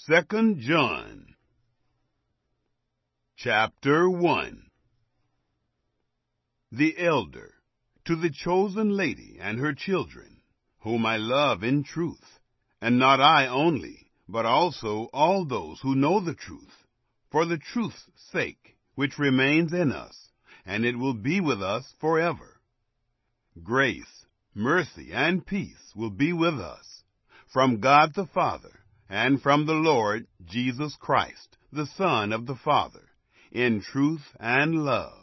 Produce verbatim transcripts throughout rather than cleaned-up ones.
Second John, chapter one. The elder, to the chosen lady and her children, whom I love in truth, and not I only, but also all those who know the truth, for the truth's sake, which remains in us, and it will be with us forever. Grace, mercy, and peace will be with us, from God the Father, and from the Lord Jesus Christ, the Son of the Father, in truth and love.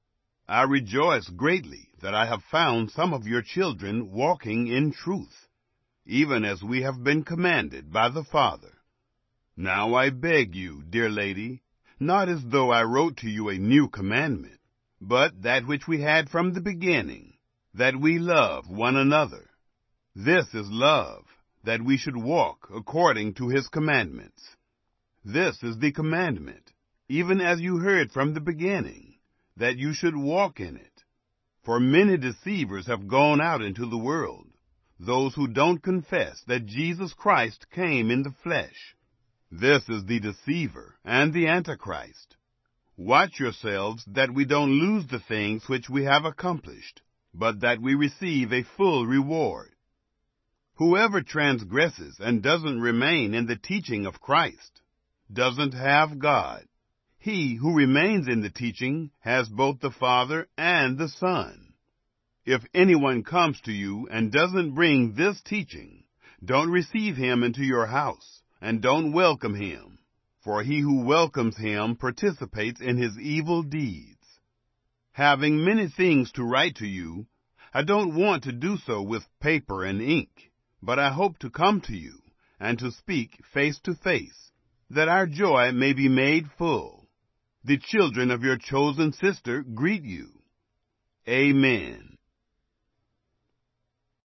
I rejoice greatly that I have found some of your children walking in truth, even as we have been commanded by the Father. Now I beg you, dear lady, not as though I wrote to you a new commandment, but that which we had from the beginning, that we love one another. This is love, that we should walk according to his commandments. This is the commandment, even as you heard from the beginning, that you should walk in it. For many deceivers have gone out into the world, those who don't confess that Jesus Christ came in the flesh. This is the deceiver and the Antichrist. Watch yourselves that we don't lose the things which we have accomplished, but that we receive a full reward. Whoever transgresses and doesn't remain in the teaching of Christ doesn't have God. He who remains in the teaching has both the Father and the Son. If anyone comes to you and doesn't bring this teaching, don't receive him into your house, and don't welcome him, for he who welcomes him participates in his evil deeds. Having many things to write to you, I don't want to do so with paper and ink, but I hope to come to you, and to speak face to face, that our joy may be made full. The children of your chosen sister greet you. Amen.